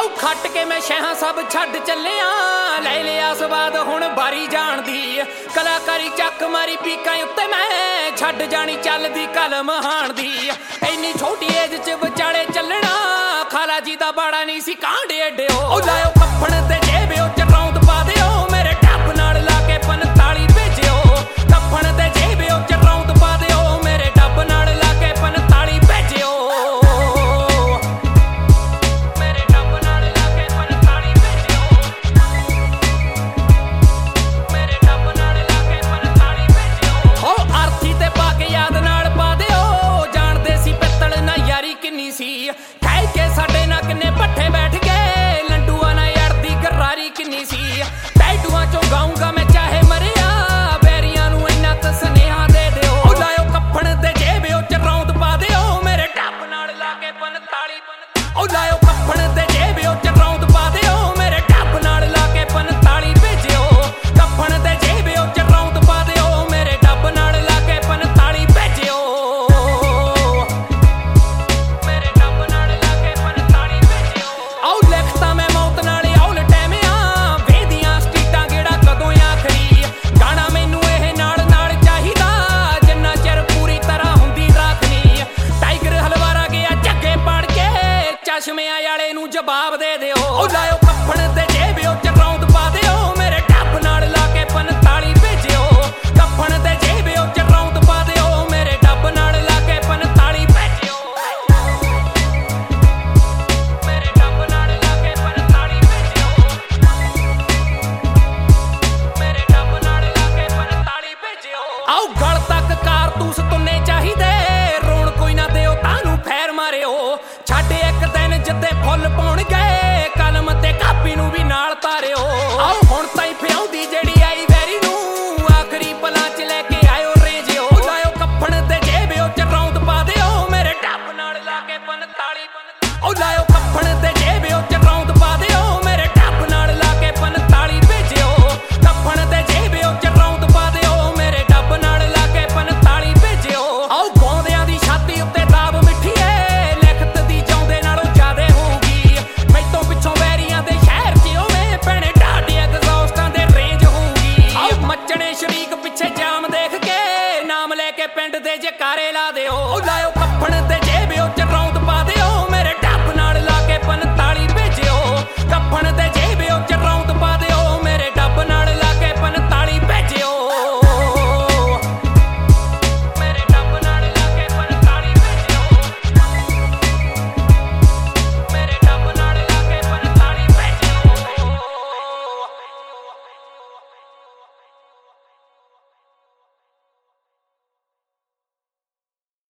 खट के मैं शह सब छड्ड चलिया ले लिया स्वाद हुण बारी जान दी कलाकारी चक मारी पीकां उत्ते मैं छड्ड जानी चलदी कलम हाण दी इन्नी छोटी एज च विचाले चलना खाला जी दा बाड़ा नहीं सी कांडे एडे ओ लाओ कफन ते जेब च रौंद पा दिओ मेरे टप नाल ला के 45 भेजिओ कफन ते जेब च रौंद पा दिओ मेरे टप नाल ला के 45 भेजिओ कह के साडे ना किन्ने पट्ठे बैठ गए लंडुआ ना यार दी गरारी किन्नी सी टैटुआं चों गाऊंगा मैं चाहे मरिया बैरियां नूं इन्ना क सनेहा दे दिओ ओ लाओ कफन ते जेब च रौंद पा दिओ मेरे टप नाल ला के 45 ओ लाओ कफन ते जेब च रौंद पा दिओ मेरे टप नाल ला के 45 भेजिओ कफन ते जेब च रौंद पा दिओ मेरे टप नाल ला के 45 भेजिओ चश्मिया वाले नूं जवाब दे दिओ ओ लाओ कफन ते जेब च रौंद पा दिओ मेरे टप नाल ला के 45 भेजिओ कफन ते जेब च रौंद पा दिओ मेरे टप नाल ला के 45 भेजिओ मेरे टप नाल ला के 45 भेजिओ मेरे टप नाल ला के 45 भेजिओ आओ गल तक कारतूस तुन्ने चाहिदे रोण कोई ना दिओ तानू फैर मारिओ छड्ड एक दिन जिद्दे फुੱਲ पाउण गए कलम ते कापी नूं भी नाल तारिओ आओ हुण ताईं फिआउंदी जेड़ी